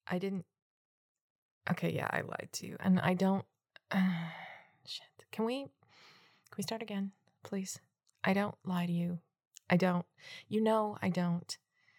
I didn't. Okay, yeah, I lied to you. And I don't. Shit. Can we start again, please? I don't lie to you. I don't. You know I don't.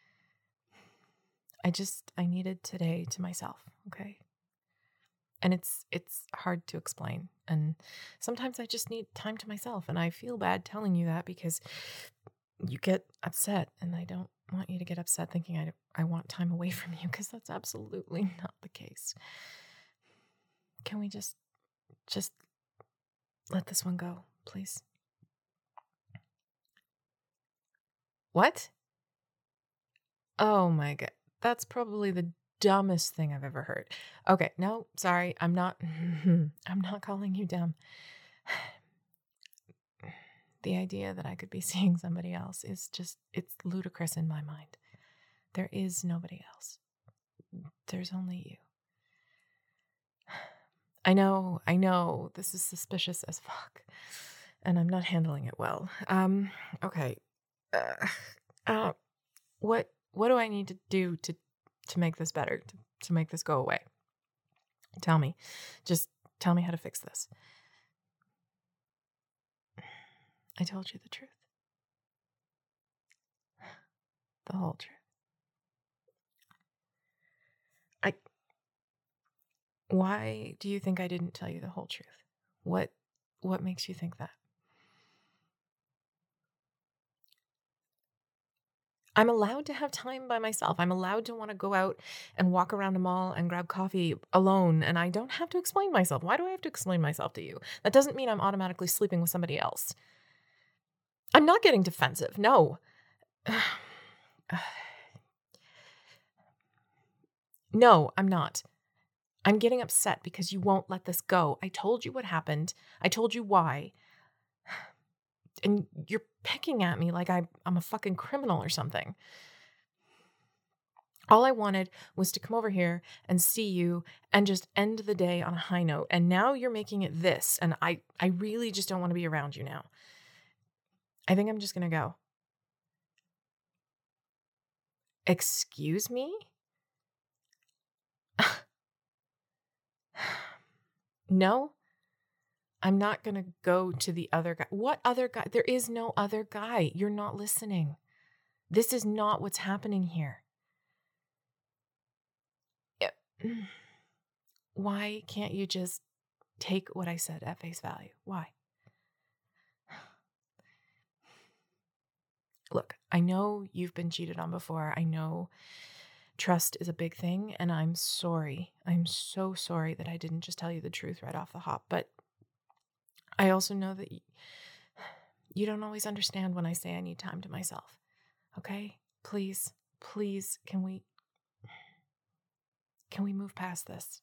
I needed today to myself, okay? And it's hard to explain. And sometimes I just need time to myself. And I feel bad telling you that because you get upset. And I don't want you to get upset thinking I want time away from you, because that's absolutely not the case. Can we just let this one go, please? What? Oh my God. That's probably the dumbest thing I've ever heard. Okay, no, sorry. I'm not I'm not calling you dumb. The idea that I could be seeing somebody else is it's ludicrous in my mind. There is nobody else. There's only you. I know, this is suspicious as fuck, and I'm not handling it well. Okay. Uh, uh, what do I need to do to make this better, to make this go away? Tell me. Just tell me how to fix this. I told you the truth. The whole truth. Why do you think I didn't tell you the whole truth? What makes you think that? I'm allowed to have time by myself. I'm allowed to want to go out and walk around a mall and grab coffee alone, and I don't have to explain myself. Why do I have to explain myself to you? That doesn't mean I'm automatically sleeping with somebody else. I'm not getting defensive. No. No, I'm not. I'm getting upset because you won't let this go. I told you what happened. I told you why. And you're picking at me like I'm a fucking criminal or something. All I wanted was to come over here and see you and just end the day on a high note. And now you're making it this. And I really just don't want to be around you now. I think I'm just going to go. Excuse me? No, I'm not going to go to the other guy. What other guy? There is no other guy. You're not listening. This is not what's happening here. Why can't you just take what I said at face value? Why? Look, I know you've been cheated on before. I know trust is a big thing, and I'm sorry. I'm so sorry that I didn't just tell you the truth right off the hop. But I also know that you don't always understand when I say I need time to myself. Okay? Please, can we move past this?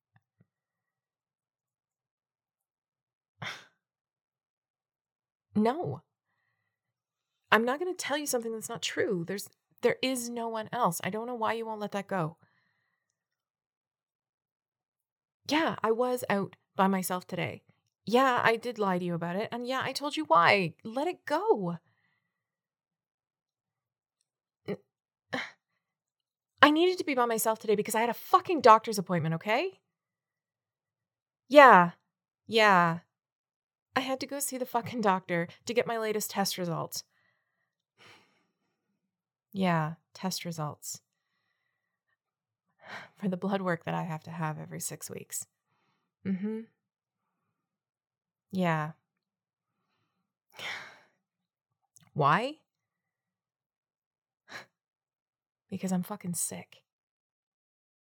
No. I'm not going to tell you something that's not true. There is no one else. I don't know why you won't let that go. Yeah, I was out by myself today. Yeah, I did lie to you about it. And yeah, I told you why. Let it go. I needed to be by myself today because I had a fucking doctor's appointment, okay? Yeah. I had to go see the fucking doctor to get my latest test results. Yeah, test results. For the blood work that I have to have every 6 weeks. Mm-hmm. Yeah. Why? Because I'm fucking sick.